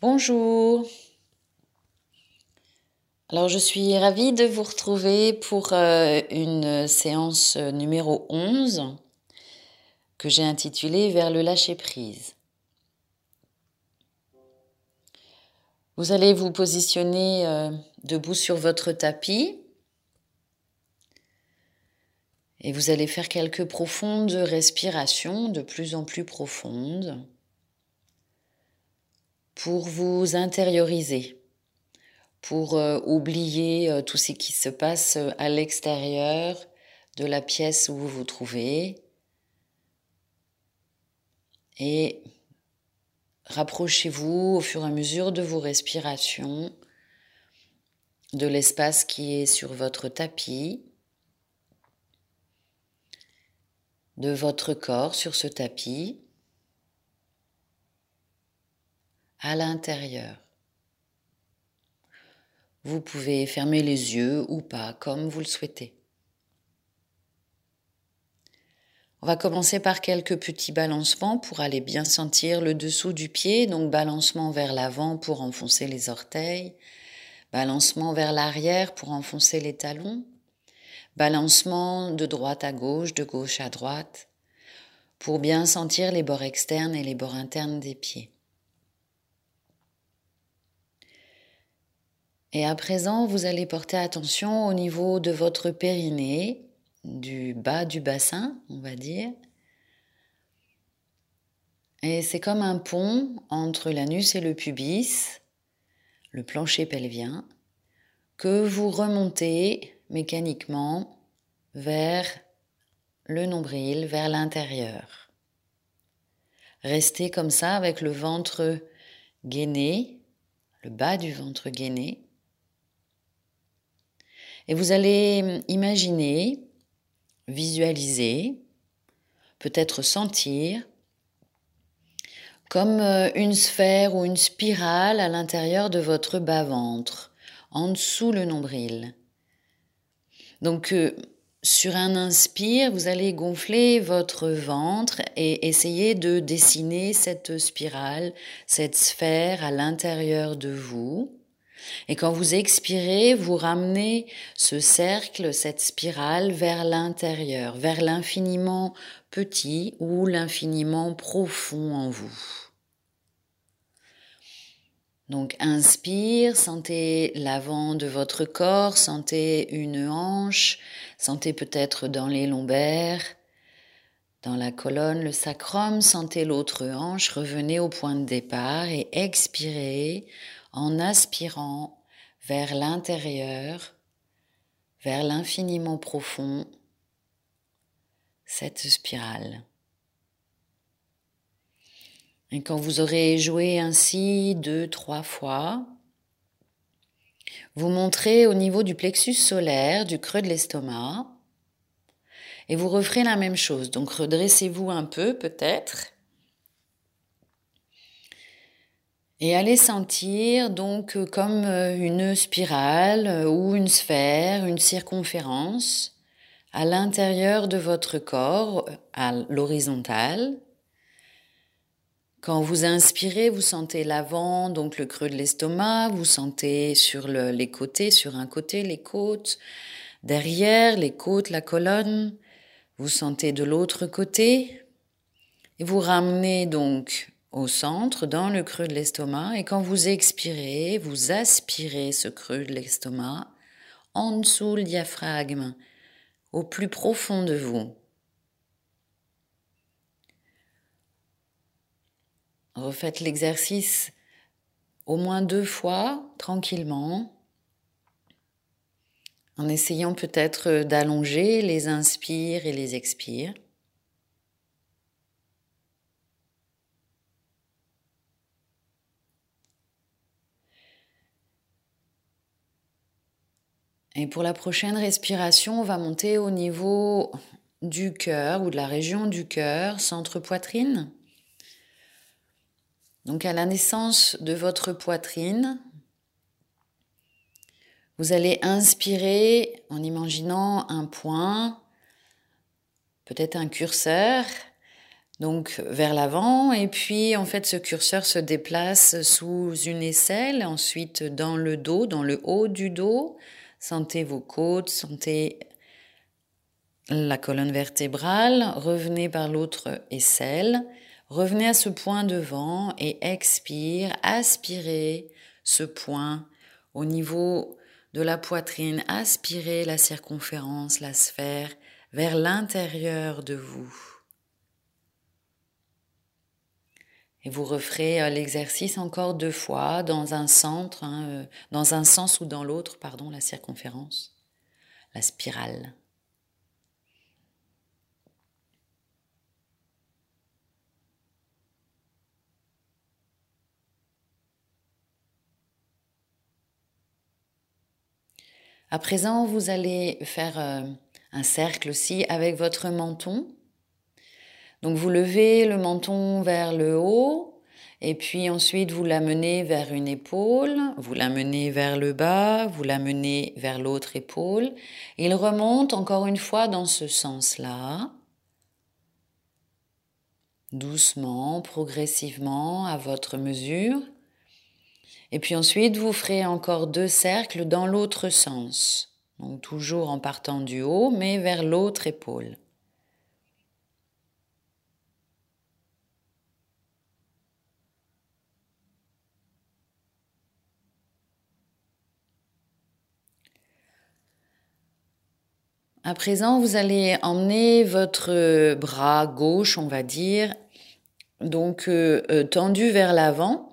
Bonjour. Alors je suis ravie de vous retrouver pour une séance numéro 11 que j'ai intitulée Vers le lâcher-prise. Vous allez vous positionner debout sur votre tapis et vous allez faire quelques profondes respirations, de plus en plus profondes, pour vous intérioriser, pour oublier tout ce qui se passe à l'extérieur de la pièce où vous vous trouvez et rapprochez-vous au fur et à mesure de vos respirations de l'espace qui est sur votre tapis, de votre corps sur ce tapis, à l'intérieur. Vous pouvez fermer les yeux ou pas, comme vous le souhaitez. On va commencer par quelques petits balancements pour aller bien sentir le dessous du pied, donc balancement vers l'avant pour enfoncer les orteils, balancement vers l'arrière pour enfoncer les talons, balancement de droite à gauche, de gauche à droite, pour bien sentir les bords externes et les bords internes des pieds. Et à présent, vous allez porter attention au niveau de votre périnée, du bas du bassin, on va dire. Et c'est comme un pont entre l'anus et le pubis, le plancher pelvien, que vous remontez mécaniquement vers le nombril, vers l'intérieur. Restez comme ça avec le ventre gainé, le bas du ventre gainé. Et vous allez imaginer, visualiser, peut-être sentir comme une sphère ou une spirale à l'intérieur de votre bas-ventre, en dessous le nombril. Donc, sur un inspire, vous allez gonfler votre ventre et essayer de dessiner cette spirale, cette sphère à l'intérieur de vous. Et quand vous expirez, vous ramenez ce cercle, cette spirale vers l'intérieur, vers l'infiniment petit ou l'infiniment profond en vous. Donc inspire, sentez l'avant de votre corps, sentez une hanche, sentez peut-être dans les lombaires, dans la colonne, le sacrum, sentez l'autre hanche, revenez au point de départ et expirez en aspirant vers l'intérieur, vers l'infiniment profond, cette spirale. Et quand vous aurez joué ainsi 2-3 fois, vous montrez au niveau du plexus solaire, du creux de l'estomac, et vous referez la même chose. Donc redressez-vous un peu peut-être, et allez sentir donc comme une spirale ou une sphère, une circonférence à l'intérieur de votre corps, à l'horizontale. Quand vous inspirez, vous sentez l'avant, donc le creux de l'estomac, vous sentez sur les côtés, sur un côté les côtes, derrière les côtes, la colonne, vous sentez de l'autre côté, et vous ramenez donc au centre, dans le creux de l'estomac, et quand vous expirez, vous aspirez ce creux de l'estomac en dessous le diaphragme, au plus profond de vous. Refaites l'exercice au moins 2 fois, tranquillement, en essayant peut-être d'allonger les inspires et les expires. Et pour la prochaine respiration, on va monter au niveau du cœur ou de la région du cœur, centre poitrine. Donc à la naissance de votre poitrine, vous allez inspirer en imaginant un point, peut-être un curseur, Donc vers l'avant, et puis en fait ce curseur se déplace sous une aisselle, ensuite dans le dos, dans le haut du dos. Sentez vos côtes, sentez la colonne vertébrale, revenez par l'autre aisselle, revenez à ce point devant et expire, aspirez ce point au niveau de la poitrine, aspirez la circonférence, la sphère vers l'intérieur de vous. Et vous referez l'exercice encore 2 fois dans un centre, dans un sens ou dans l'autre, pardon, la circonférence, la spirale. À présent, vous allez faire un cercle aussi avec votre menton. Donc vous levez le menton vers le haut et puis ensuite vous l'amenez vers une épaule, vous l'amenez vers le bas, vous l'amenez vers l'autre épaule. Il remonte encore une fois dans ce sens-là, doucement, progressivement, à votre mesure. Et puis ensuite, vous ferez encore 2 cercles dans l'autre sens. Donc toujours en partant du haut, mais vers l'autre épaule. À présent, vous allez emmener votre bras gauche, on va dire, donc tendu vers l'avant.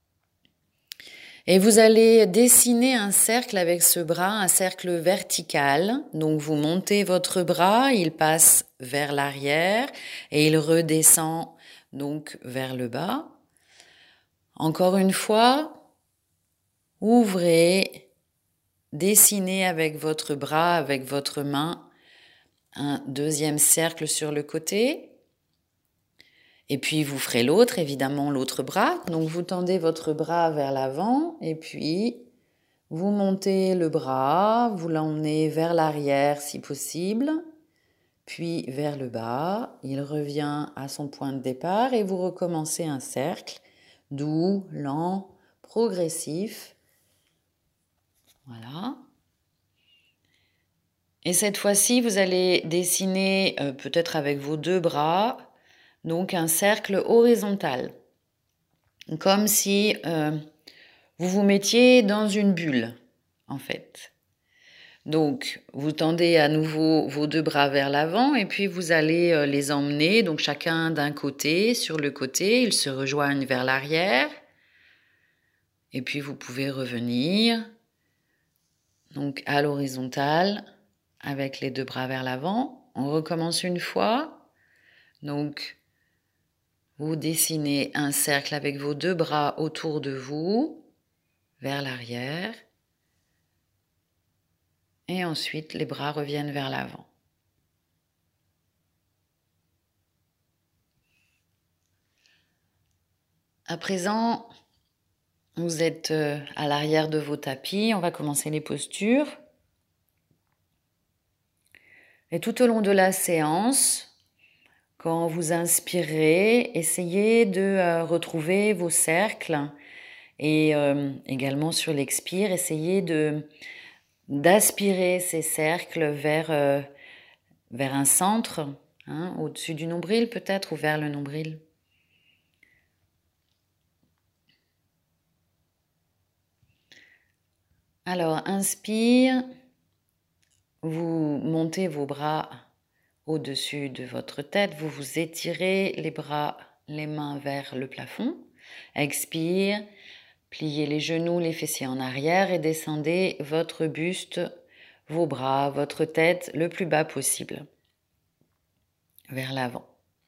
Et vous allez dessiner un cercle avec ce bras, un cercle vertical. Donc vous montez votre bras, il passe vers l'arrière et il redescend donc vers le bas. Encore une fois, ouvrez, dessinez avec votre bras, avec votre main, un deuxième cercle sur le côté. Et puis vous ferez l'autre, évidemment l'autre bras. Donc vous tendez votre bras vers l'avant et puis vous montez le bras, vous l'emmenez vers l'arrière si possible, puis vers le bas. Il revient à son point de départ et vous recommencez un cercle doux, lent, progressif. Voilà. Et cette fois-ci, vous allez dessiner, peut-être avec vos 2 bras, donc un cercle horizontal, comme si vous vous mettiez dans une bulle, en fait. Donc, vous tendez à nouveau vos 2 bras vers l'avant et puis vous allez les emmener, donc chacun d'un côté, sur le côté, ils se rejoignent vers l'arrière. Et puis vous pouvez revenir, donc à l'horizontale, avec les 2 bras vers l'avant. On recommence une fois. Donc, vous dessinez un cercle avec vos 2 bras autour de vous, vers l'arrière. Et ensuite, les bras reviennent vers l'avant. À présent, vous êtes à l'arrière de vos tapis. On va commencer les postures. Et tout au long de la séance, quand vous inspirez, essayez de retrouver vos cercles et également sur l'expire, essayez d'aspirer ces cercles vers un centre, au-dessus du nombril peut-être ou vers le nombril. Alors, inspire, vous montez vos bras au-dessus de votre tête, vous vous étirez les bras, les mains vers le plafond. Expire, pliez les genoux, les fessiers en arrière et descendez votre buste, vos bras, votre tête le plus bas possible, vers l'avant.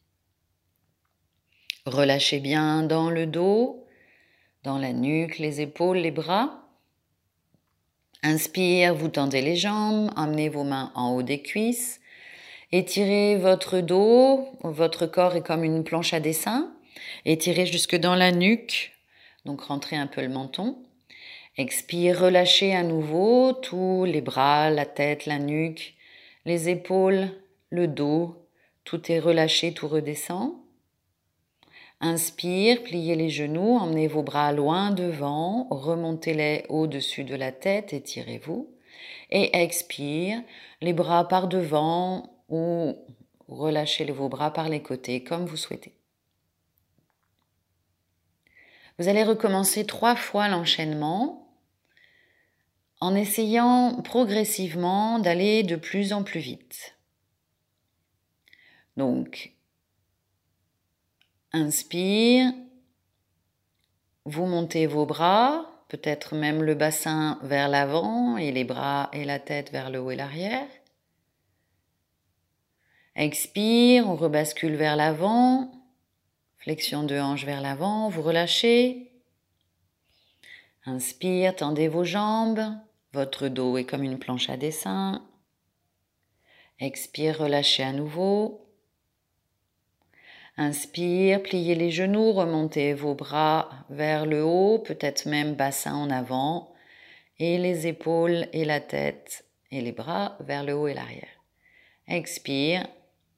Relâchez bien dans le dos, dans la nuque, les épaules, les bras. Inspire, vous tendez les jambes, emmenez vos mains en haut des cuisses. Étirez votre dos, votre corps est comme une planche à dessin. Étirez jusque dans la nuque, donc rentrez un peu le menton. Expire, relâchez à nouveau tous les bras, la tête, la nuque, les épaules, le dos. Tout est relâché, tout redescend. Inspire, pliez les genoux, emmenez vos bras loin devant, remontez-les au-dessus de la tête, étirez-vous. Et expire, les bras par devant ou relâchez vos bras par les côtés comme vous souhaitez. Vous allez recommencer 3 fois l'enchaînement en essayant progressivement d'aller de plus en plus vite. Donc, inspire, vous montez vos bras, peut-être même le bassin vers l'avant et les bras et la tête vers le haut et l'arrière. Expire, on rebascule vers l'avant, flexion de hanche vers l'avant, vous relâchez. Inspire, tendez vos jambes, votre dos est comme une planche à dessin. Expire, relâchez à nouveau. Inspire, pliez les genoux, remontez vos bras vers le haut, peut-être même bassin en avant, et les épaules et la tête et les bras vers le haut et l'arrière. Expire,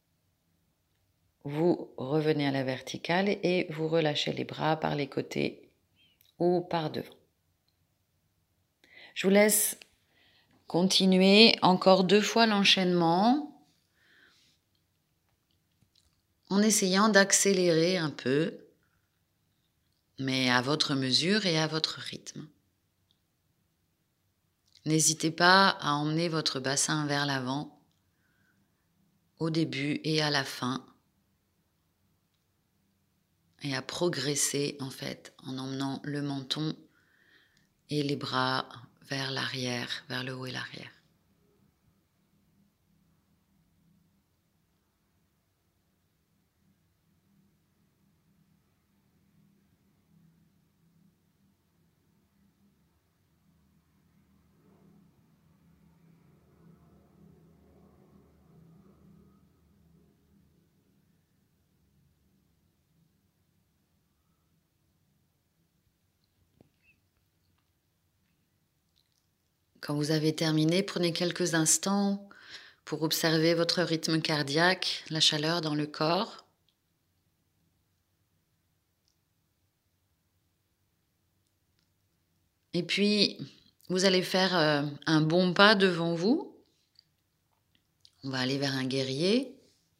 vous revenez à la verticale et vous relâchez les bras par les côtés ou par devant. Je vous laisse continuer encore 2 fois l'enchaînement en essayant d'accélérer un peu, mais à votre mesure et à votre rythme. N'hésitez pas à emmener votre bassin vers l'avant, au début et à la fin, et à progresser en fait en emmenant le menton et les bras vers l'arrière, vers le haut et l'arrière. Quand vous avez terminé, prenez quelques instants pour observer votre rythme cardiaque, la chaleur dans le corps. Et puis, vous allez faire un bon pas devant vous. On va aller vers un guerrier.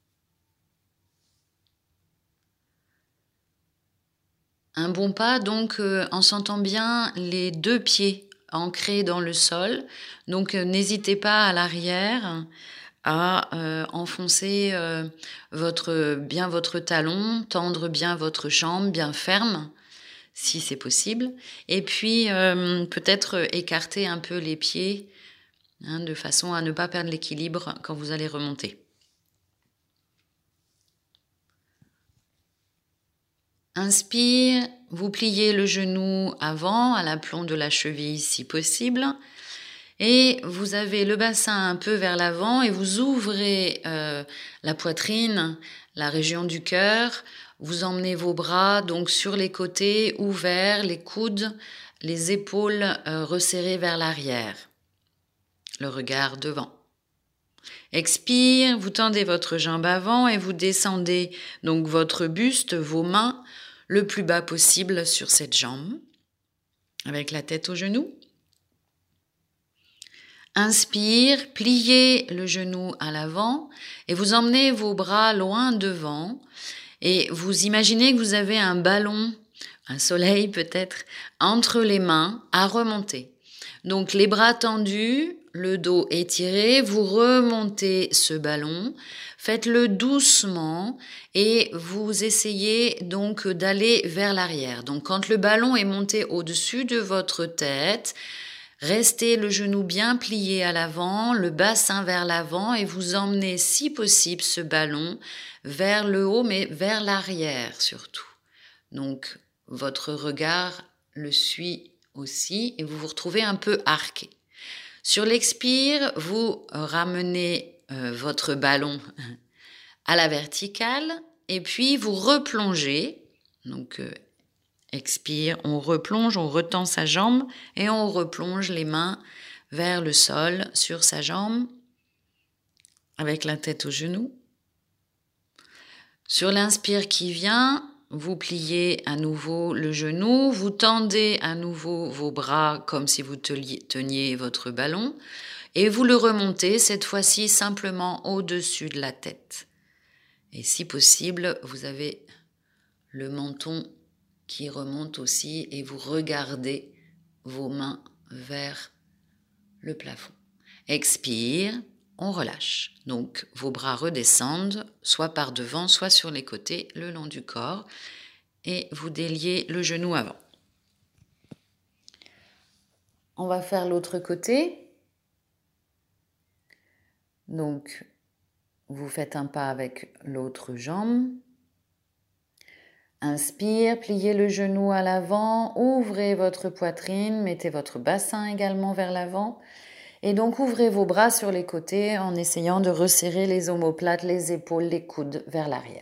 Un bon pas, donc, en sentant bien les 2 pieds ancrés dans le sol. Donc, n'hésitez pas à l'arrière à enfoncer bien votre talon, tendre bien votre jambe, bien ferme, si c'est possible. Et puis, peut-être écarter un peu les pieds, de façon à ne pas perdre l'équilibre quand vous allez remonter. Inspire, vous pliez le genou avant, à l'aplomb de la cheville si possible. Et vous avez le bassin un peu vers l'avant et vous ouvrez la poitrine, la région du cœur. Vous emmenez vos bras donc sur les côtés, ouverts, les coudes, les épaules resserrées vers l'arrière. Le regard devant. Expire, vous tendez votre jambe avant et vous descendez donc votre buste, vos mains, le plus bas possible sur cette jambe, avec la tête au genou. Inspire, pliez le genou à l'avant et vous emmenez vos bras loin devant et vous imaginez que vous avez un ballon, un soleil peut-être, entre les mains à remonter. Donc les bras tendus, le dos étiré, vous remontez ce ballon, faites-le doucement et vous essayez donc d'aller vers l'arrière. Donc quand le ballon est monté au-dessus de votre tête, restez le genou bien plié à l'avant, le bassin vers l'avant et vous emmenez si possible ce ballon vers le haut mais vers l'arrière surtout. Donc votre regard le suit aussi et vous vous retrouvez un peu arqué. Sur l'expire, vous ramenez votre ballon à la verticale et puis vous replongez. Donc expire, on replonge, on retend sa jambe et on replonge les mains vers le sol sur sa jambe avec la tête au genou. Sur l'inspire qui vient, vous pliez à nouveau le genou, vous tendez à nouveau vos bras comme si vous teniez votre ballon et vous le remontez cette fois-ci simplement au-dessus de la tête. Et si possible, vous avez le menton qui remonte aussi et vous regardez vos mains vers le plafond. Expire, on relâche. Donc vos bras redescendent, soit par devant, soit sur les côtés, le long du corps, et vous déliez le genou avant. On va faire l'autre côté. Donc vous faites un pas avec l'autre jambe. Inspire, pliez le genou à l'avant, ouvrez votre poitrine, mettez votre bassin également vers l'avant. Et donc ouvrez vos bras sur les côtés en essayant de resserrer les omoplates, les épaules, les coudes vers l'arrière.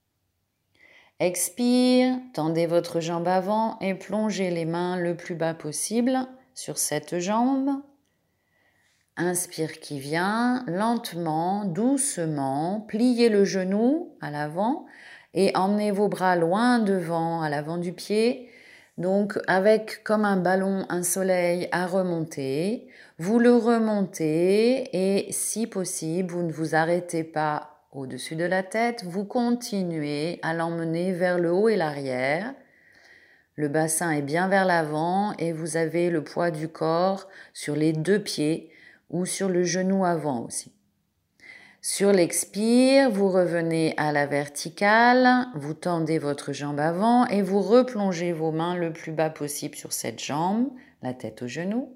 Expire, tendez votre jambe avant et plongez les mains le plus bas possible sur cette jambe. Inspire qui vient, lentement, doucement, pliez le genou à l'avant et emmenez vos bras loin devant, à l'avant du pied. Donc avec comme un ballon, un soleil à remonter, vous le remontez et si possible, vous ne vous arrêtez pas au-dessus de la tête, vous continuez à l'emmener vers le haut et l'arrière. Le bassin est bien vers l'avant et vous avez le poids du corps sur les deux pieds ou sur le genou avant aussi. Sur l'expire, vous revenez à la verticale, vous tendez votre jambe avant et vous replongez vos mains le plus bas possible sur cette jambe, la tête au genou.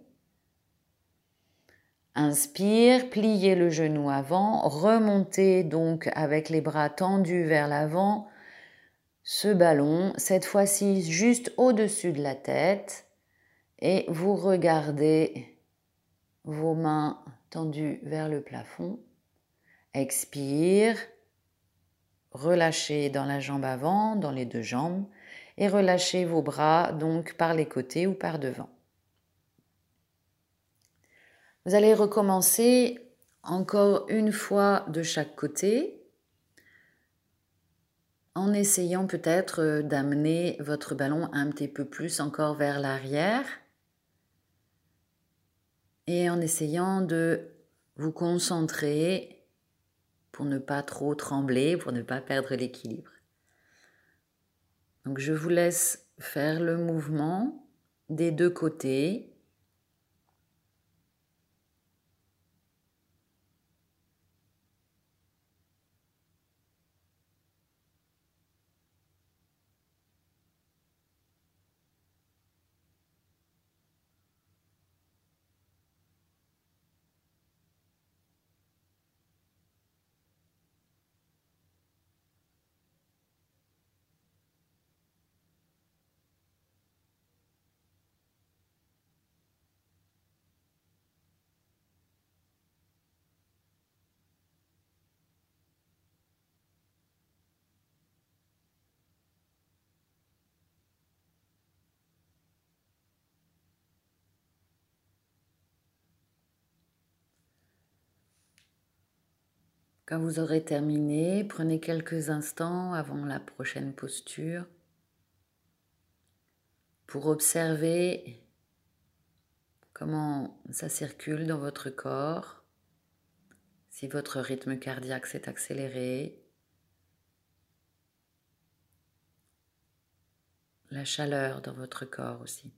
Inspire, pliez le genou avant, remontez donc avec les bras tendus vers l'avant ce ballon, cette fois-ci juste au-dessus de la tête et vous regardez vos mains tendues vers le plafond. Expire, relâchez dans la jambe avant, dans les deux jambes et relâchez vos bras donc par les côtés ou par devant. Vous allez recommencer encore une fois de chaque côté en essayant peut-être d'amener votre ballon un petit peu plus encore vers l'arrière et en essayant de vous concentrer pour ne pas trop trembler, pour ne pas perdre l'équilibre. Donc je vous laisse faire le mouvement des deux côtés. Quand vous aurez terminé, prenez quelques instants avant la prochaine posture pour observer comment ça circule dans votre corps, si votre rythme cardiaque s'est accéléré, la chaleur dans votre corps aussi.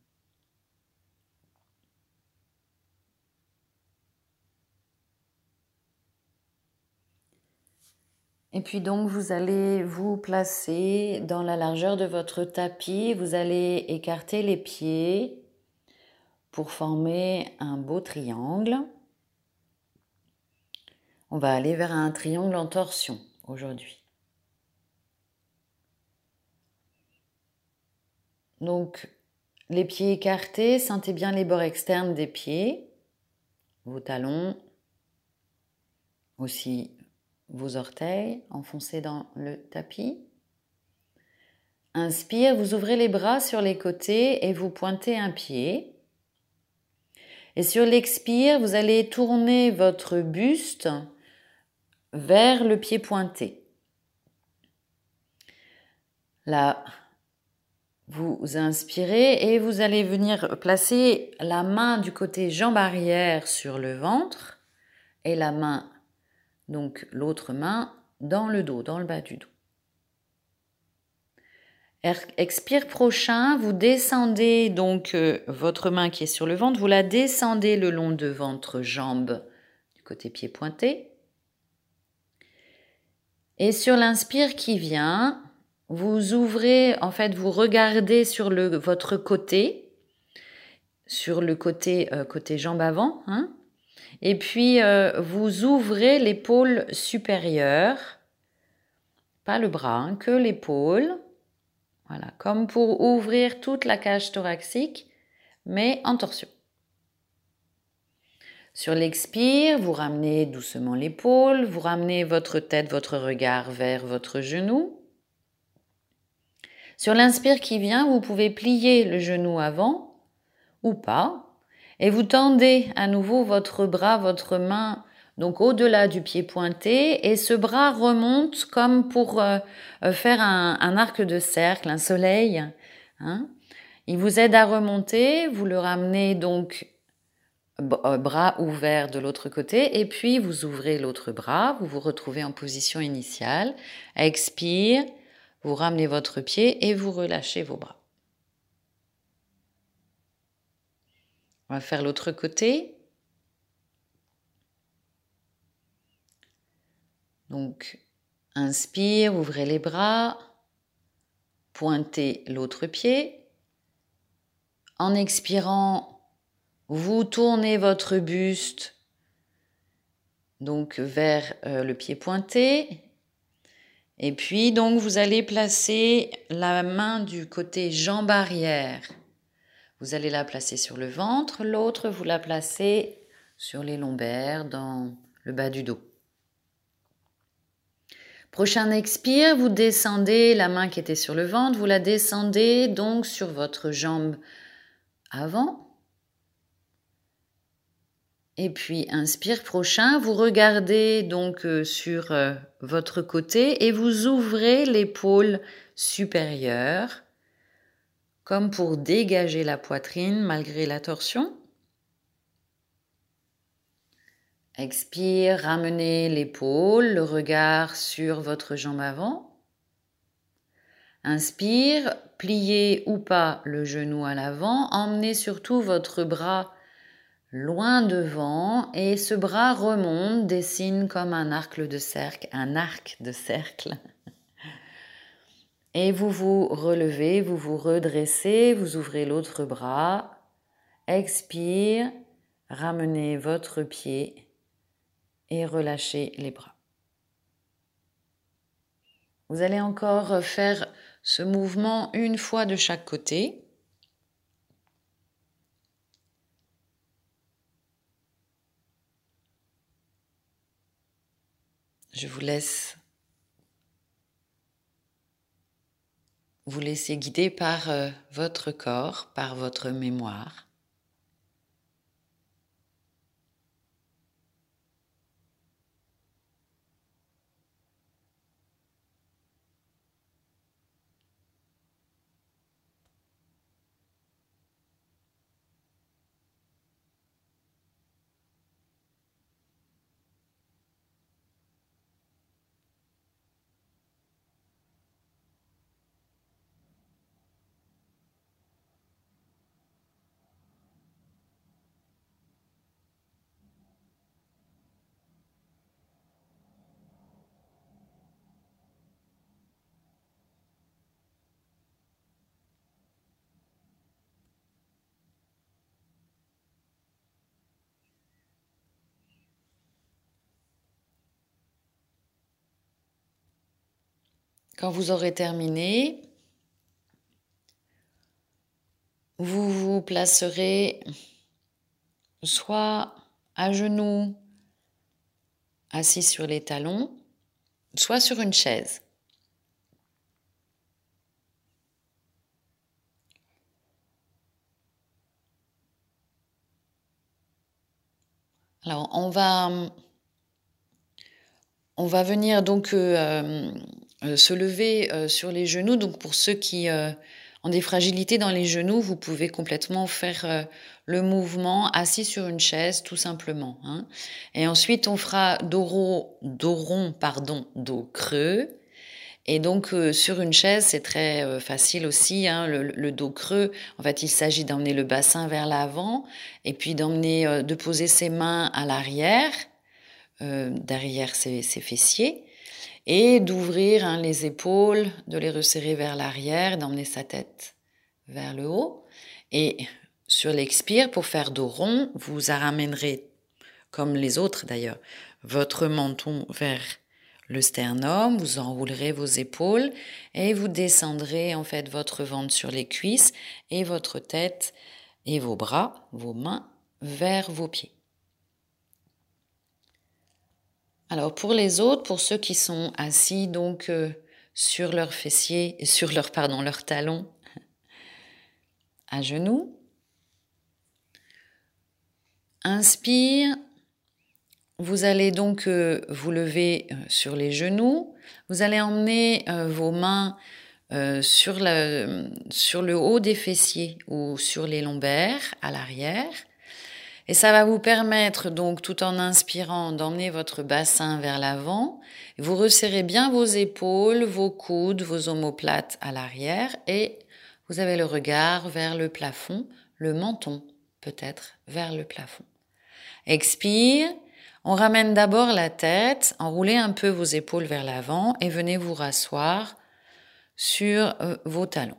Et puis donc vous allez vous placer dans la largeur de votre tapis, vous allez écarter les pieds pour former un beau triangle. On va aller vers un triangle en torsion aujourd'hui. Donc les pieds écartés, sentez bien les bords externes des pieds, vos talons, aussi vos orteils enfoncés dans le tapis. Inspire, vous ouvrez les bras sur les côtés et vous pointez un pied. Et sur l'expire, vous allez tourner votre buste vers le pied pointé. Là, vous inspirez et vous allez venir placer la main du côté jambe arrière sur le ventre et la main, donc l'autre main, dans le dos, dans le bas du dos. Expire prochain, vous descendez donc votre main qui est sur le ventre, vous la descendez le long de votre jambe du côté pied pointé. Et sur l'inspire qui vient, vous ouvrez, en fait, vous regardez sur votre côté, sur le côté jambe avant, hein, et puis vous ouvrez l'épaule supérieure, pas le bras, hein, que l'épaule. Voilà, comme pour ouvrir toute la cage thoracique, mais en torsion. Sur l'expire, vous ramenez doucement l'épaule, vous ramenez votre tête, votre regard vers votre genou. Sur l'inspire qui vient, vous pouvez plier le genou avant ou pas, et vous tendez à nouveau votre bras, votre main, donc au-delà du pied pointé, et ce bras remonte comme pour faire un arc de cercle, un soleil. Hein. Il vous aide à remonter, vous le ramenez donc bras ouvert de l'autre côté, et puis vous ouvrez l'autre bras, vous vous retrouvez en position initiale. Expire, vous ramenez votre pied et vous relâchez vos bras. On va faire l'autre côté. Donc, inspire, ouvrez les bras, pointez l'autre pied. En expirant, vous tournez votre buste donc vers le pied pointé. Et puis, donc, vous allez placer la main du côté jambe arrière. Vous allez la placer sur le ventre, l'autre, vous la placez sur les lombaires, dans le bas du dos. Prochain expire, vous descendez la main qui était sur le ventre, vous la descendez donc sur votre jambe avant. Et puis, inspire prochain, vous regardez donc sur votre côté et vous ouvrez l'épaule supérieure comme pour dégager la poitrine malgré la torsion. Expire, ramenez l'épaule, le regard sur votre jambe avant. Inspire, pliez ou pas le genou à l'avant, emmenez surtout votre bras loin devant et ce bras remonte, dessine comme un arc de cercle, Et vous vous relevez, vous vous redressez, vous ouvrez l'autre bras. Expire, ramenez votre pied et relâchez les bras. Vous allez encore faire ce mouvement une fois de chaque côté. Je vous laisse vous laisser guider par votre corps, par votre mémoire. Quand vous aurez terminé, vous vous placerez soit à genoux, assis sur les talons, soit sur une chaise. Alors, on va venir donc se lever sur les genoux. Donc pour ceux qui ont des fragilités dans les genoux, vous pouvez complètement faire le mouvement assis sur une chaise, tout simplement. Hein. Et ensuite, on fera dos rond, dos creux. Et donc sur une chaise, c'est très facile aussi, hein, le dos creux. En fait, il s'agit d'emmener le bassin vers l'avant et puis de poser ses mains à l'arrière, derrière ses fessiers, et d'ouvrir hein, les épaules, de les resserrer vers l'arrière, d'emmener sa tête vers le haut. Et sur l'expire, pour faire dos rond, vous ramènerez, comme les autres d'ailleurs, votre menton vers le sternum, vous enroulerez vos épaules et vous descendrez en fait votre ventre sur les cuisses et votre tête et vos bras, vos mains vers vos pieds. Alors pour les autres, pour ceux qui sont assis donc sur leurs fessiers, sur leurs talons à genoux, inspire. Vous allez donc vous lever sur les genoux. Vous allez emmener vos mains sur le haut des fessiers ou sur les lombaires à l'arrière. Et ça va vous permettre donc, tout en inspirant, d'emmener votre bassin vers l'avant. Vous resserrez bien vos épaules, vos coudes, vos omoplates à l'arrière et vous avez le regard vers le plafond, le menton peut-être vers le plafond. Expire. On ramène d'abord la tête, enroulez un peu vos épaules vers l'avant et venez vous rasseoir sur vos talons.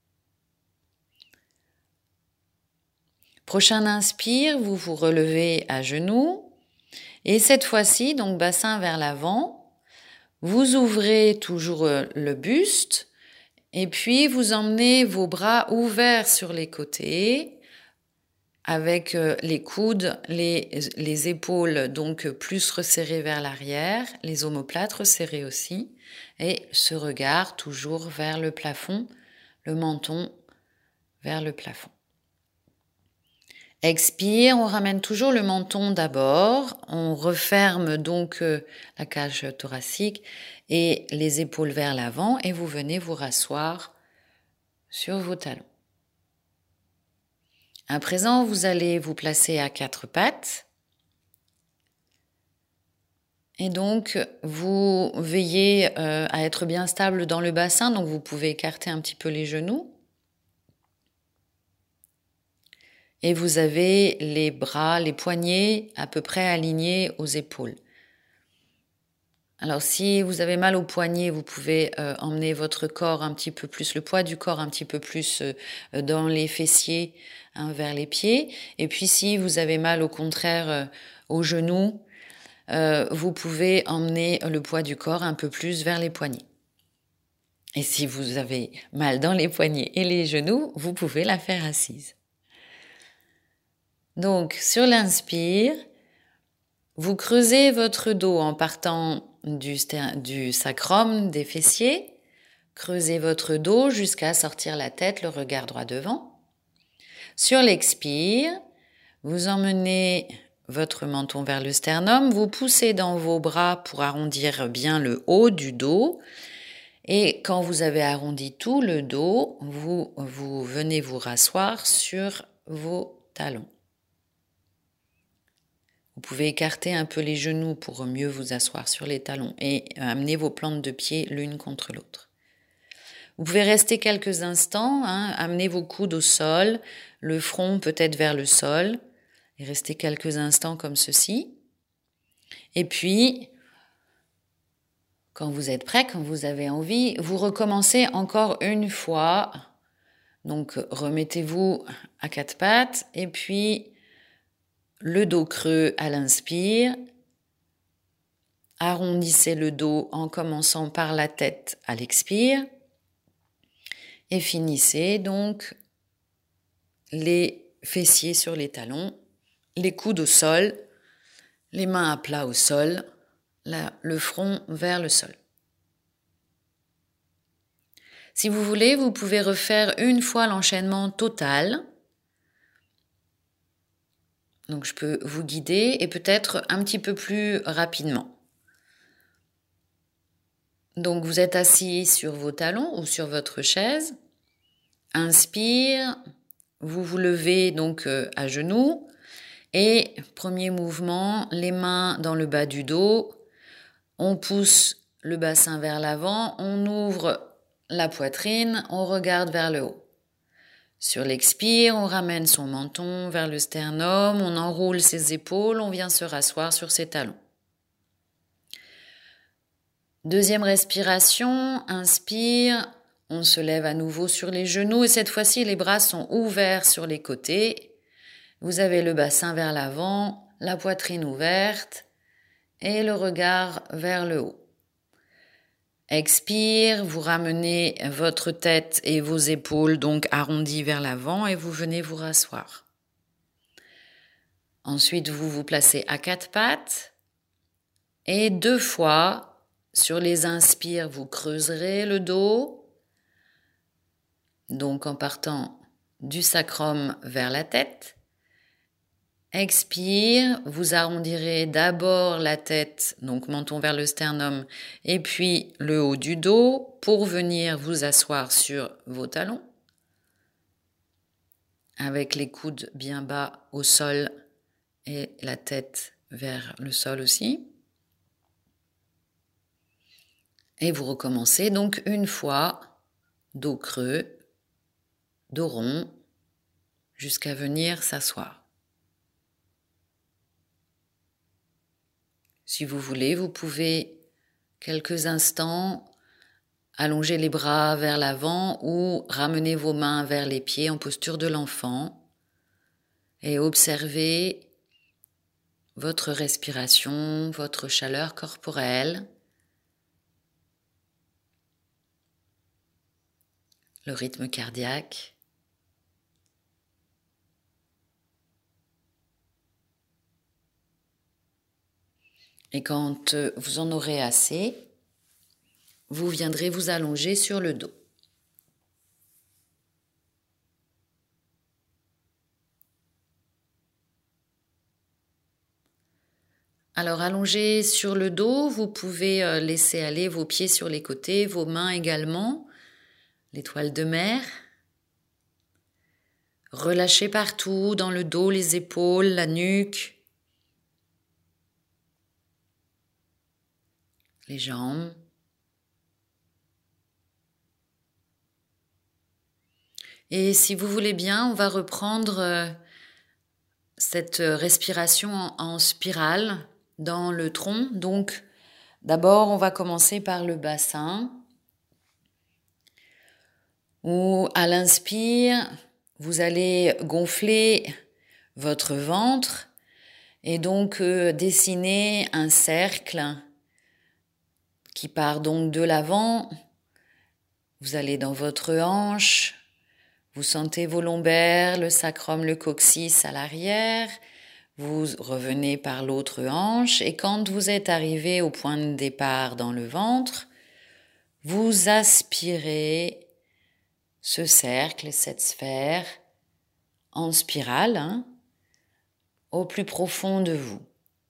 Prochain inspire, vous vous relevez à genoux et cette fois-ci, donc bassin vers l'avant, vous ouvrez toujours le buste et puis vous emmenez vos bras ouverts sur les côtés avec les coudes, les épaules donc plus resserrées vers l'arrière, les omoplates resserrées aussi et ce regard toujours vers le plafond, le menton vers le plafond. Expire, on ramène toujours le menton d'abord, on referme donc la cage thoracique et les épaules vers l'avant et vous venez vous rasseoir sur vos talons. À présent, vous allez vous placer à quatre pattes et donc vous veillez à être bien stable dans le bassin, donc vous pouvez écarter un petit peu les genoux. Et vous avez les bras, les poignets à peu près alignés aux épaules. Alors si vous avez mal aux poignets, vous pouvez emmener votre corps un petit peu plus, le poids du corps un petit peu plus dans les fessiers hein, vers les pieds. Et puis si vous avez mal au contraire aux genoux, vous pouvez emmener le poids du corps un peu plus vers les poignets. Et si vous avez mal dans les poignets et les genoux, vous pouvez la faire assise. Donc, sur l'inspire, vous creusez votre dos en partant du sacrum, des fessiers. Creusez votre dos jusqu'à sortir la tête, le regard droit devant. Sur l'expire, vous emmenez votre menton vers le sternum. Vous poussez dans vos bras pour arrondir bien le haut du dos. Et quand vous avez arrondi tout le dos, vous venez vous rasseoir sur vos talons. Vous pouvez écarter un peu les genoux pour mieux vous asseoir sur les talons et amener vos plantes de pied l'une contre l'autre. Vous pouvez rester quelques instants, amener vos coudes au sol, le front peut-être vers le sol, et rester quelques instants comme ceci. Et puis, quand vous êtes prêt, quand vous avez envie, vous recommencez encore une fois. Donc, remettez-vous à quatre pattes et puis le dos creux à l'inspire. Arrondissez le dos en commençant par la tête à l'expire. Et finissez donc les fessiers sur les talons, les coudes au sol, les mains à plat au sol, le front vers le sol. Si vous voulez, vous pouvez refaire une fois l'enchaînement total. Donc je peux vous guider et peut-être un petit peu plus rapidement. Donc vous êtes assis sur vos talons ou sur votre chaise. Inspire, vous vous levez donc à genoux. Et premier mouvement, les mains dans le bas du dos. On pousse le bassin vers l'avant, on ouvre la poitrine, on regarde vers le haut. Sur l'expire, on ramène son menton vers le sternum, on enroule ses épaules, on vient se rasseoir sur ses talons. Deuxième respiration, inspire, on se lève à nouveau sur les genoux et cette fois-ci les bras sont ouverts sur les côtés. Vous avez le bassin vers l'avant, la poitrine ouverte et le regard vers le haut. Expire, vous ramenez votre tête et vos épaules donc arrondies vers l'avant et vous venez vous rasseoir. Ensuite, vous vous placez à quatre pattes et 2 fois, sur les inspires, vous creuserez le dos, donc en partant du sacrum vers la tête. Expire, vous arrondirez d'abord la tête, donc menton vers le sternum, et puis le haut du dos pour venir vous asseoir sur vos talons, avec les coudes bien bas au sol et la tête vers le sol aussi. Et vous recommencez donc une fois, dos creux, dos rond, jusqu'à venir s'asseoir. Si vous voulez, vous pouvez quelques instants allonger les bras vers l'avant ou ramener vos mains vers les pieds en posture de l'enfant et observer votre respiration, votre chaleur corporelle, le rythme cardiaque. Et quand vous en aurez assez, vous viendrez vous allonger sur le dos. Alors allongé sur le dos, vous pouvez laisser aller vos pieds sur les côtés, vos mains également, l'étoile de mer. Relâchez partout dans le dos, les épaules, la nuque, les jambes. Et si vous voulez bien, on va reprendre cette respiration en spirale dans le tronc. Donc, d'abord, on va commencer par le bassin, où à l'inspire, vous allez gonfler votre ventre et donc dessiner un cercle qui part donc de l'avant. Vous allez dans votre hanche, vous sentez vos lombaires, le sacrum, le coccyx à l'arrière. Vous revenez par l'autre hanche et quand vous êtes arrivé au point de départ dans le ventre, vous aspirez ce cercle, cette sphère en spirale, au plus profond de vous.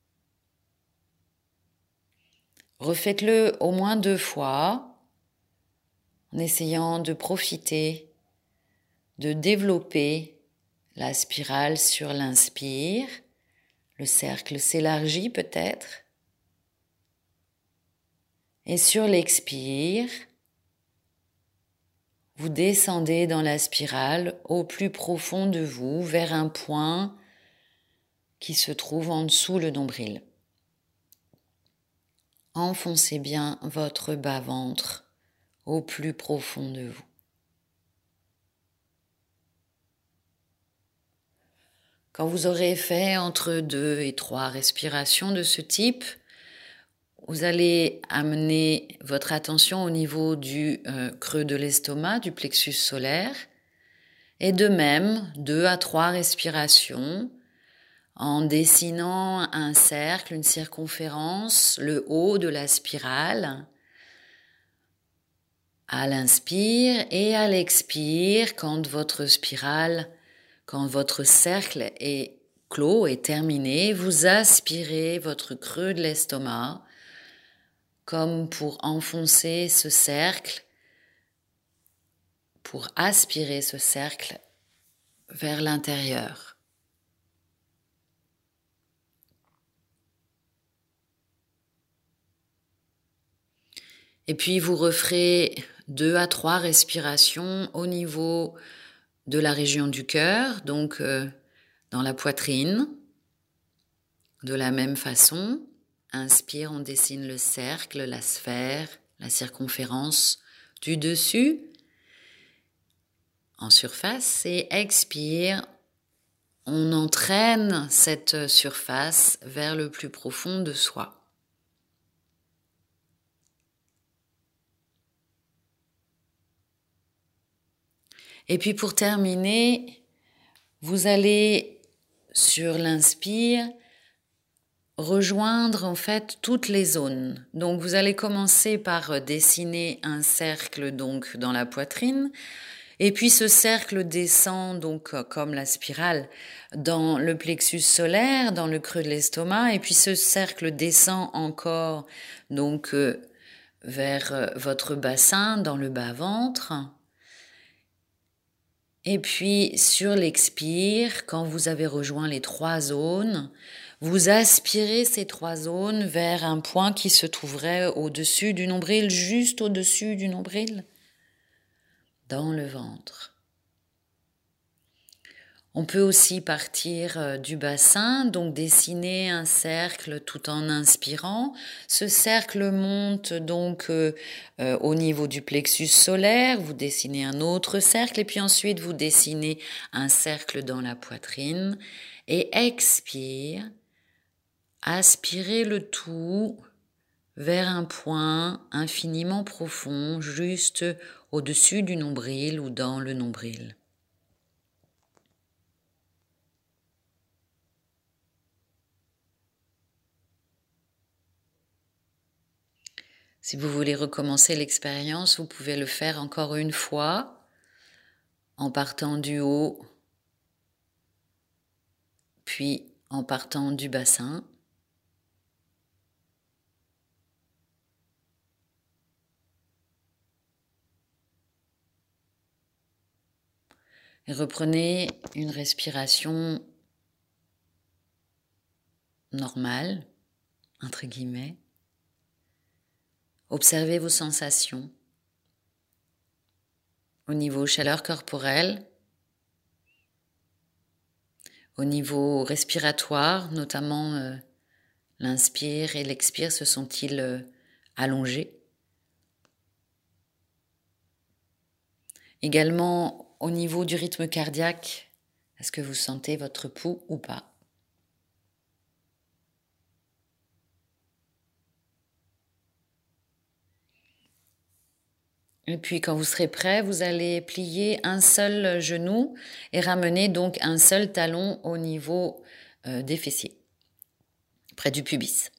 Refaites-le au moins 2 fois en essayant de profiter, de développer la spirale sur l'inspire. Le cercle s'élargit peut-être. Et sur l'expire, vous descendez dans la spirale au plus profond de vous, vers un point qui se trouve en dessous le nombril. Enfoncez bien votre bas-ventre au plus profond de vous. Quand vous aurez fait entre 2 et 3 respirations de ce type, vous allez amener votre attention au niveau du creux de l'estomac, du plexus solaire, et de même 2 à 3 respirations en dessinant un cercle, une circonférence, le haut de la spirale, à l'inspire et à l'expire, quand votre cercle est clos et terminé, vous aspirez votre creux de l'estomac comme pour enfoncer ce cercle, pour aspirer ce cercle vers l'intérieur. Et puis vous referez 2 à 3 respirations au niveau de la région du cœur, donc dans la poitrine. De la même façon, inspire, on dessine le cercle, la sphère, la circonférence du dessus en surface, et expire, on entraîne cette surface vers le plus profond de soi. Et puis pour terminer, vous allez, sur l'inspire, rejoindre en fait toutes les zones. Donc vous allez commencer par dessiner un cercle donc dans la poitrine, et puis ce cercle descend donc comme la spirale dans le plexus solaire, dans le creux de l'estomac, et puis ce cercle descend encore donc vers votre bassin dans le bas-ventre. Et puis, sur l'expire, quand vous avez rejoint les 3 zones, vous aspirez ces 3 zones vers un point qui se trouverait au-dessus du nombril, juste au-dessus du nombril, dans le ventre. On peut aussi partir du bassin, donc dessiner un cercle tout en inspirant. Ce cercle monte donc au niveau du plexus solaire, vous dessinez un autre cercle et puis ensuite vous dessinez un cercle dans la poitrine et expire, aspirez le tout vers un point infiniment profond, juste au-dessus du nombril ou dans le nombril. Si vous voulez recommencer l'expérience, vous pouvez le faire encore une fois en partant du haut, puis en partant du bassin. Et reprenez une respiration normale, entre guillemets. Observez vos sensations au niveau chaleur corporelle, au niveau respiratoire, notamment l'inspire et l'expire se sont-ils allongés? Également au niveau du rythme cardiaque, est-ce que vous sentez votre pouls ou pas? Et puis quand vous serez prêt, vous allez plier un seul genou et ramener donc un seul talon au niveau des fessiers, près du pubis.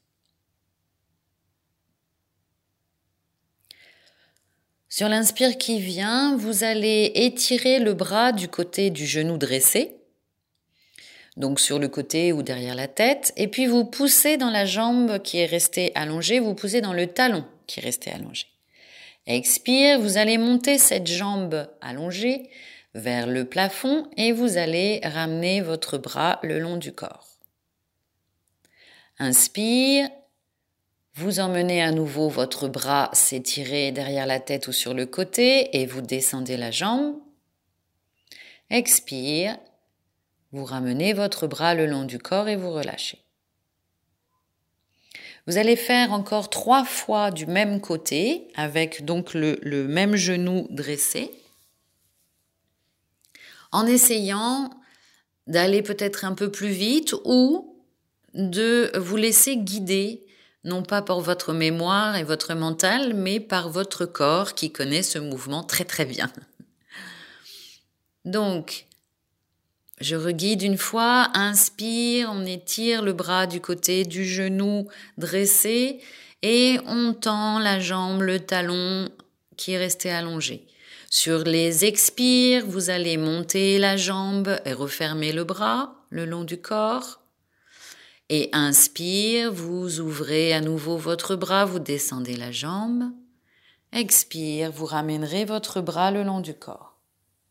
Sur l'inspire qui vient, vous allez étirer le bras du côté du genou dressé, donc sur le côté ou derrière la tête, et puis vous poussez dans la jambe qui est restée allongée, vous poussez dans le talon qui est resté allongé. Expire, vous allez monter cette jambe allongée vers le plafond et vous allez ramener votre bras le long du corps. Inspire, vous emmenez à nouveau votre bras s'étirer derrière la tête ou sur le côté et vous descendez la jambe. Expire, vous ramenez votre bras le long du corps et vous relâchez. Vous allez faire encore 3 fois du même côté avec donc le même genou dressé en essayant d'aller peut-être un peu plus vite ou de vous laisser guider, non pas par votre mémoire et votre mental, mais par votre corps qui connaît ce mouvement très très bien. Donc, je reguide une fois, inspire, on étire le bras du côté du genou dressé et on tend la jambe, le talon qui est resté allongé. Sur les expires, vous allez monter la jambe et refermer le bras le long du corps. Et inspire, vous ouvrez à nouveau votre bras, vous descendez la jambe. Expire, vous ramènerez votre bras le long du corps.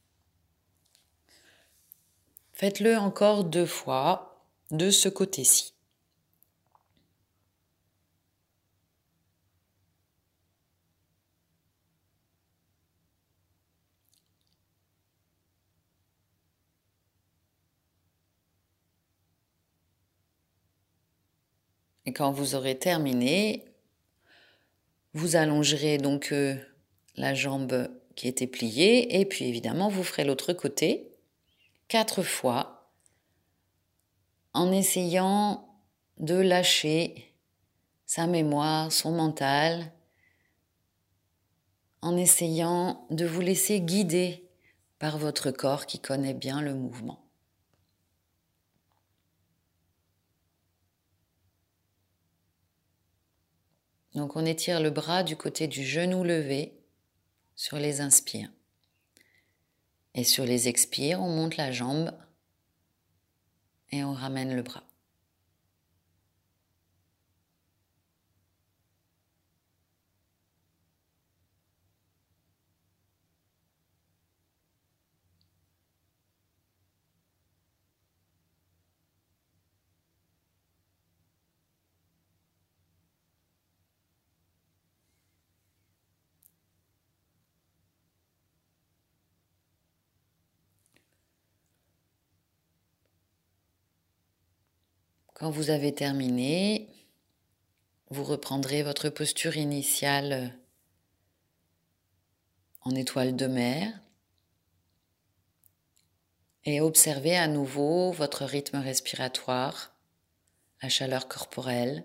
Faites-le encore 2 fois de ce côté-ci. Et quand vous aurez terminé, vous allongerez donc la jambe qui était pliée et puis évidemment vous ferez l'autre côté 4 fois en essayant de lâcher sa mémoire, son mental, en essayant de vous laisser guider par votre corps qui connaît bien le mouvement. Donc on étire le bras du côté du genou levé sur les inspires. Et sur les expires, on monte la jambe et on ramène le bras. Quand vous avez terminé, vous reprendrez votre posture initiale en étoile de mer et observez à nouveau votre rythme respiratoire, la chaleur corporelle.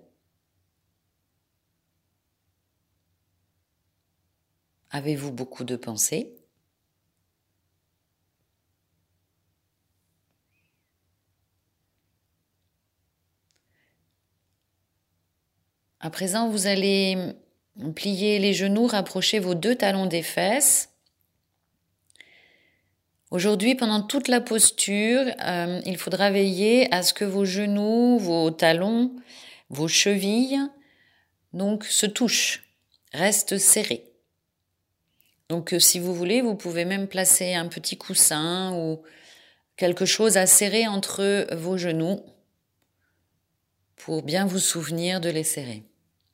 Avez-vous beaucoup de pensées ? À présent, vous allez plier les genoux, rapprocher vos 2 talons des fesses. Aujourd'hui, pendant toute la posture, il faudra veiller à ce que vos genoux, vos talons, vos chevilles donc, se touchent, restent serrés. Donc si vous voulez, vous pouvez même placer un petit coussin ou quelque chose à serrer entre vos genoux pour bien vous souvenir de les serrer.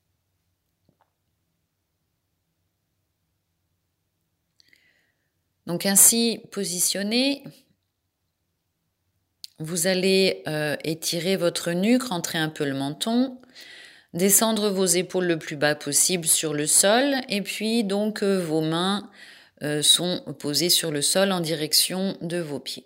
Donc ainsi positionné, vous allez étirer votre nuque, rentrer un peu le menton, descendre vos épaules le plus bas possible sur le sol et puis donc vos mains sont posées sur le sol en direction de vos pieds.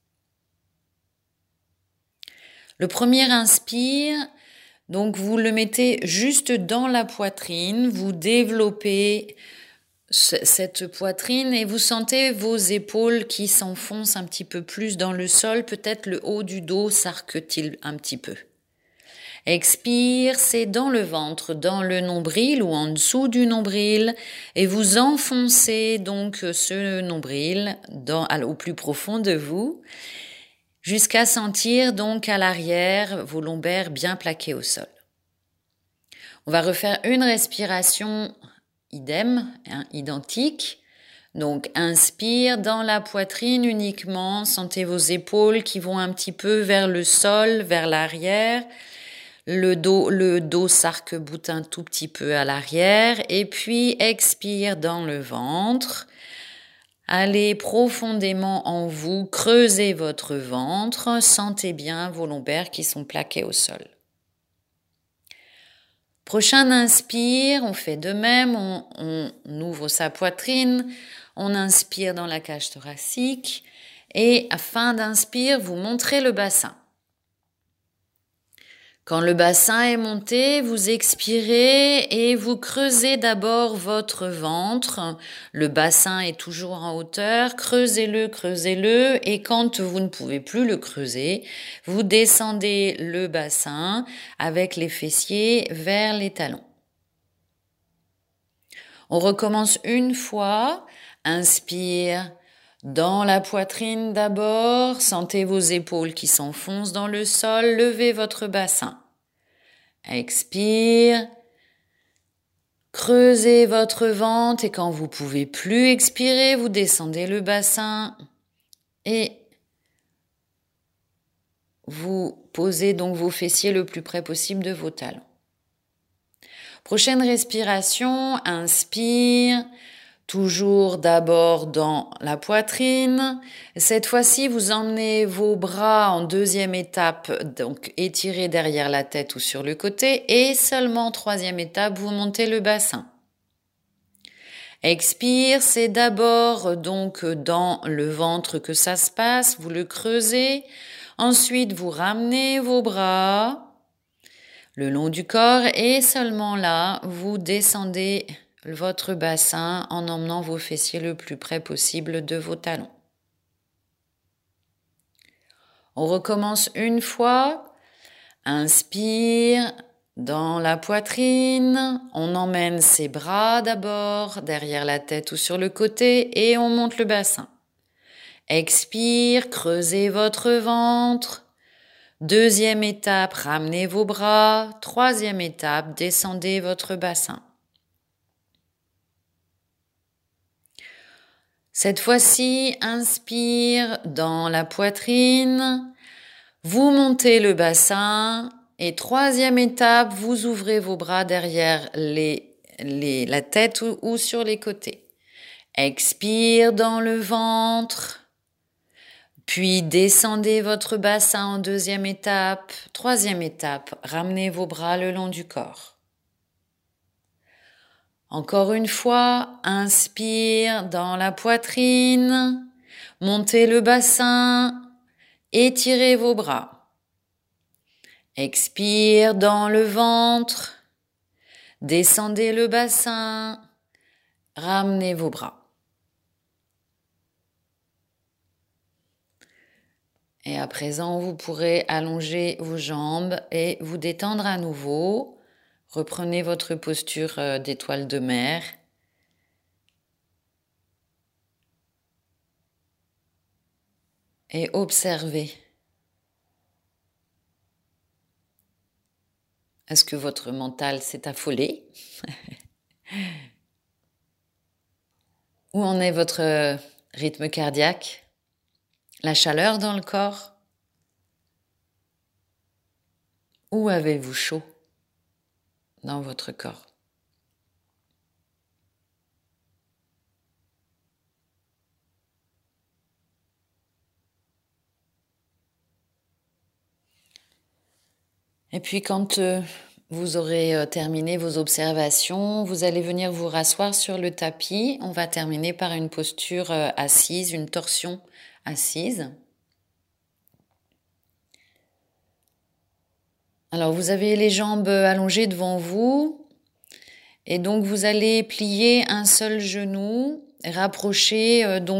Le premier inspire, donc vous le mettez juste dans la poitrine, vous développez cette poitrine et vous sentez vos épaules qui s'enfoncent un petit peu plus dans le sol, peut-être le haut du dos s'arque-t-il un petit peu. Expire, c'est dans le ventre, dans le nombril ou en dessous du nombril et vous enfoncez donc ce nombril au plus profond de vous jusqu'à sentir donc à l'arrière vos lombaires bien plaqués au sol. On va refaire une respiration idem, identique. Donc inspire dans la poitrine uniquement, sentez vos épaules qui vont un petit peu vers le sol, vers l'arrière. Le dos s'arc-boute un tout petit peu à l'arrière et puis expire dans le ventre. Allez profondément en vous, creusez votre ventre, sentez bien vos lombaires qui sont plaqués au sol. Prochain inspire, on fait de même, on ouvre sa poitrine, on inspire dans la cage thoracique et à fin d'inspire, vous montrez le bassin. Quand le bassin est monté, vous expirez et vous creusez d'abord votre ventre. Le bassin est toujours en hauteur, creusez-le et quand vous ne pouvez plus le creuser, vous descendez le bassin avec les fessiers vers les talons. On recommence une fois, inspire dans la poitrine d'abord, sentez vos épaules qui s'enfoncent dans le sol, levez votre bassin. Expire. Creusez votre ventre et quand vous pouvez plus expirer, vous descendez le bassin et vous posez donc vos fessiers le plus près possible de vos talons. Prochaine respiration, inspire, toujours d'abord dans la poitrine. Cette fois-ci, vous emmenez vos bras en deuxième étape, donc étirez derrière la tête ou sur le côté, et seulement en troisième étape, vous montez le bassin. Expire, c'est d'abord donc dans le ventre que ça se passe, vous le creusez. Ensuite, vous ramenez vos bras le long du corps et seulement là, vous descendez votre bassin en emmenant vos fessiers le plus près possible de vos talons. On recommence une fois. Inspire dans la poitrine. On emmène ses bras d'abord derrière la tête ou sur le côté et on monte le bassin. Expire, creusez votre ventre. Deuxième étape, ramenez vos bras. Troisième étape, descendez votre bassin. Cette fois-ci, inspire dans la poitrine. Vous montez le bassin. Et troisième étape, vous ouvrez vos bras derrière la tête ou sur les côtés. Expire dans le ventre. Puis descendez votre bassin en deuxième étape. Troisième étape, ramenez vos bras le long du corps. Encore une fois, inspire dans la poitrine. Montez le bassin. Étirez vos bras. Expire dans le ventre. Descendez le bassin. Ramenez vos bras. Et à présent, vous pourrez allonger vos jambes et vous détendre à nouveau. Reprenez votre posture d'étoile de mer. Et observez. Est-ce que votre mental s'est affolé? Où en est votre rythme cardiaque? La chaleur dans le corps? Où avez-vous chaud dans votre corps? Et puis quand vous aurez terminé vos observations, vous allez venir vous rasseoir sur le tapis. On va terminer par une posture assise, une torsion assise. Alors vous avez les jambes allongées devant vous et donc vous allez plier un seul genou, rapprocher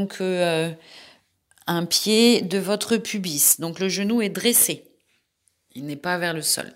un pied de votre pubis. Donc le genou est dressé, il n'est pas vers le sol.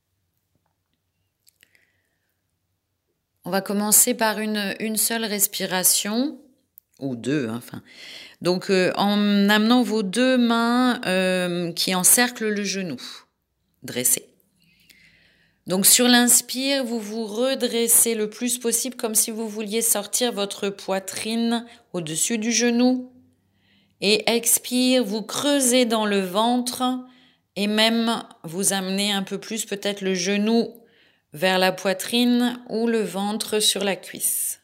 On va commencer par une seule respiration, ou deux, enfin. Donc en amenant vos deux mains qui encerclent le genou, dressé. Donc sur l'inspire, vous vous redressez le plus possible comme si vous vouliez sortir votre poitrine au-dessus du genou. Et expire, vous creusez dans le ventre et même vous amenez un peu plus peut-être le genou vers la poitrine ou le ventre sur la cuisse.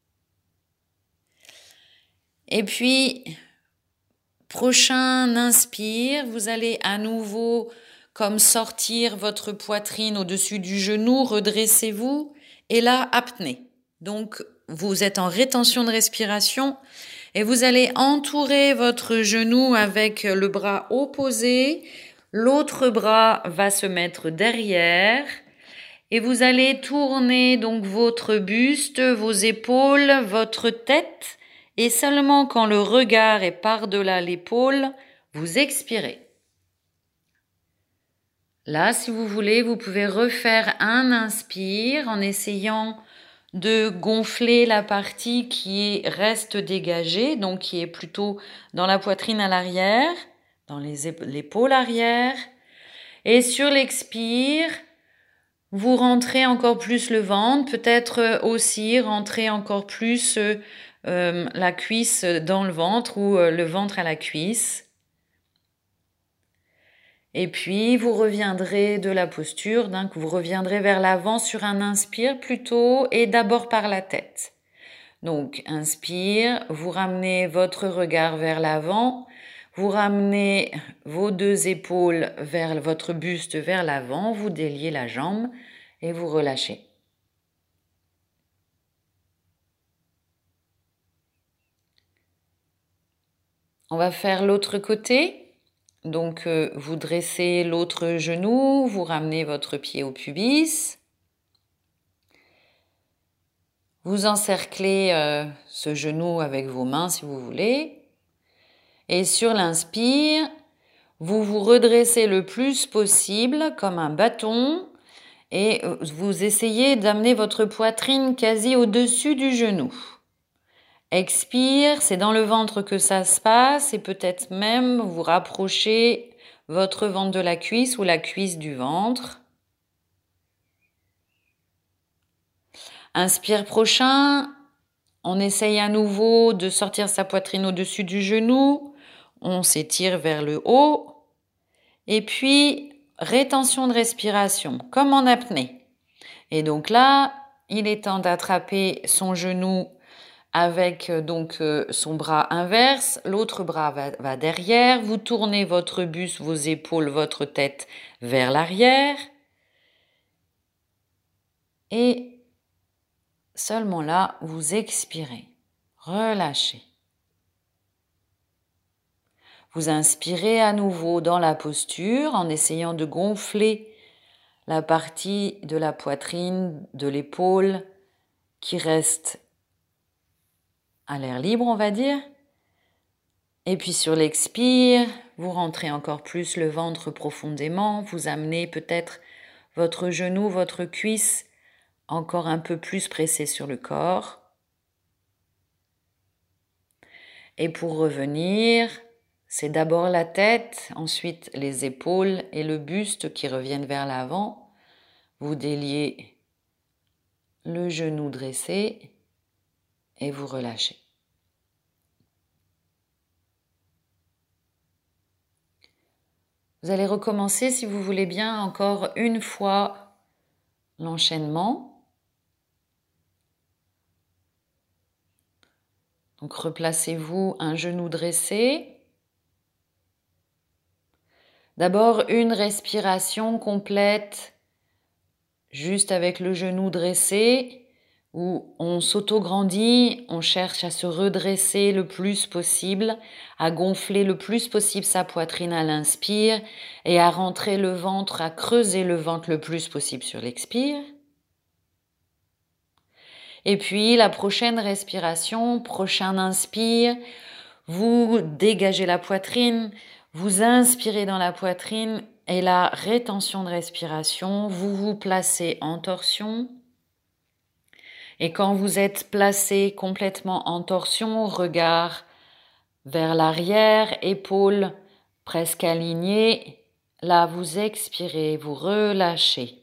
Et puis, prochain inspire, vous allez à nouveau comme sortir votre poitrine au-dessus du genou, redressez-vous et là, apnée. Donc, vous êtes en rétention de respiration et vous allez entourer votre genou avec le bras opposé. L'autre bras va se mettre derrière et vous allez tourner donc votre buste, vos épaules, votre tête et seulement quand le regard est par-delà l'épaule, vous expirez. Là, si vous voulez, vous pouvez refaire un inspire en essayant de gonfler la partie qui reste dégagée, donc qui est plutôt dans la poitrine à l'arrière, dans l'épaule arrière. Et sur l'expire, vous rentrez encore plus le ventre, peut-être aussi rentrer encore plus la cuisse dans le ventre ou le ventre à la cuisse. Et puis, vous reviendrez de la posture, donc vous reviendrez vers l'avant sur un inspire plutôt et d'abord par la tête. Donc, inspire, vous ramenez votre regard vers l'avant, vous ramenez vos deux épaules vers votre buste vers l'avant, vous déliez la jambe et vous relâchez. On va faire l'autre côté. Donc, vous dressez l'autre genou, vous ramenez votre pied au pubis. Vous encerclez ce genou avec vos mains si vous voulez. Et sur l'inspire, vous vous redressez le plus possible comme un bâton et vous essayez d'amener votre poitrine quasi au-dessus du genou. Expire, c'est dans le ventre que ça se passe et peut-être même vous rapprochez votre ventre de la cuisse ou la cuisse du ventre. Inspire prochain, on essaye à nouveau de sortir sa poitrine au-dessus du genou, on s'étire vers le haut et puis rétention de respiration comme en apnée. Et donc là, il est temps d'attraper son genou avec donc son bras inverse, l'autre bras va derrière, vous tournez votre buste, vos épaules, votre tête vers l'arrière et seulement là, vous expirez, relâchez. Vous inspirez à nouveau dans la posture en essayant de gonfler la partie de la poitrine, de l'épaule qui reste à l'air libre, on va dire. Et puis sur l'expire, vous rentrez encore plus le ventre profondément, vous amenez peut-être votre genou, votre cuisse encore un peu plus pressé sur le corps. Et pour revenir, c'est d'abord la tête, ensuite les épaules et le buste qui reviennent vers l'avant. Vous déliez le genou dressé et vous relâchez. Vous allez recommencer, si vous voulez bien, encore une fois l'enchaînement. Donc replacez-vous un genou dressé. D'abord une respiration complète, juste avec le genou dressé, où on s'auto-grandit, on cherche à se redresser le plus possible, à gonfler le plus possible sa poitrine à l'inspire et à rentrer le ventre, à creuser le ventre le plus possible sur l'expire. Et puis la prochaine respiration, prochain inspire, vous dégagez la poitrine, vous inspirez dans la poitrine et la rétention de respiration, vous vous placez en torsion. Et quand vous êtes placé complètement en torsion, regard vers l'arrière, épaules presque alignées, là vous expirez, vous relâchez.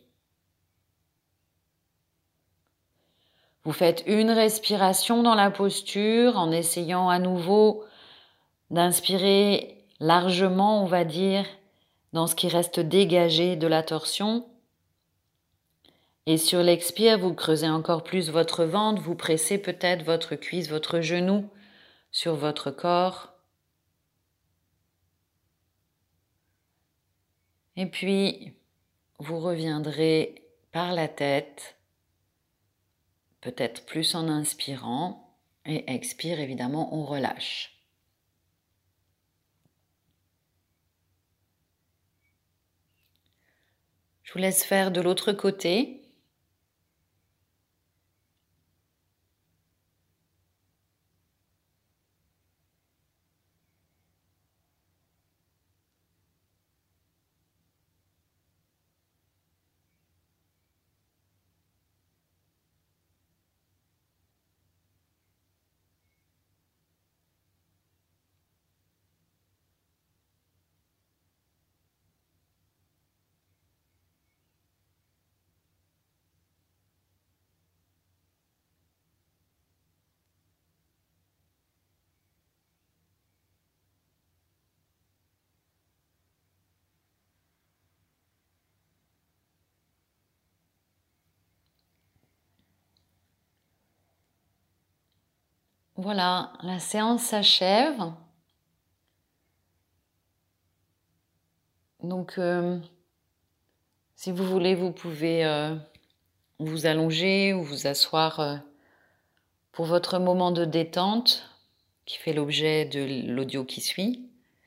Vous faites une respiration dans la posture en essayant à nouveau d'inspirer largement, on va dire, dans ce qui reste dégagé de la torsion. Et sur l'expire, vous creusez encore plus votre ventre, vous pressez peut-être votre cuisse, votre genou sur votre corps. Et puis, vous reviendrez par la tête, peut-être plus en inspirant, et expire, évidemment, on relâche. Je vous laisse faire de l'autre côté. voilà, la séance s'achève. Donc, si vous voulez, vous pouvez vous allonger ou vous asseoir pour votre moment de détente qui fait l'objet de l'audio qui suit.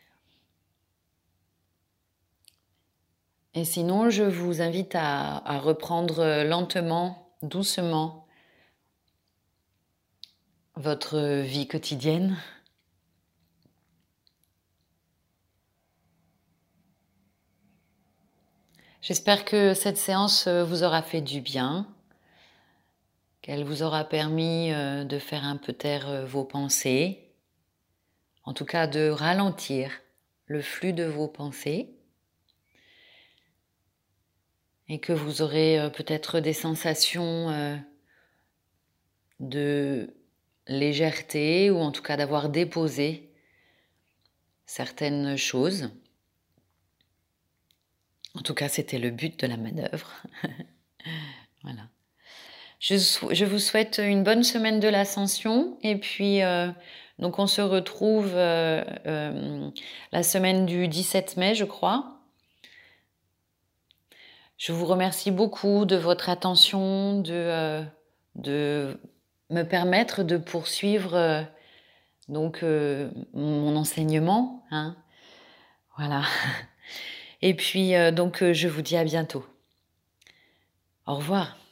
Et sinon, je vous invite à reprendre lentement, doucement, votre vie quotidienne. J'espère que cette séance vous aura fait du bien, qu'elle vous aura permis de faire un peu taire vos pensées, en tout cas de ralentir le flux de vos pensées, et que vous aurez peut-être des sensations de légèreté, ou en tout cas d'avoir déposé certaines choses. En tout cas, c'était le but de la manœuvre. Voilà. Je vous souhaite une bonne semaine de l'ascension, et puis donc on se retrouve la semaine du 17 mai, je crois. Je vous remercie beaucoup de votre attention, de me permettre de poursuivre donc mon enseignement, hein. Voilà. Et puis donc je vous dis à bientôt. Au revoir.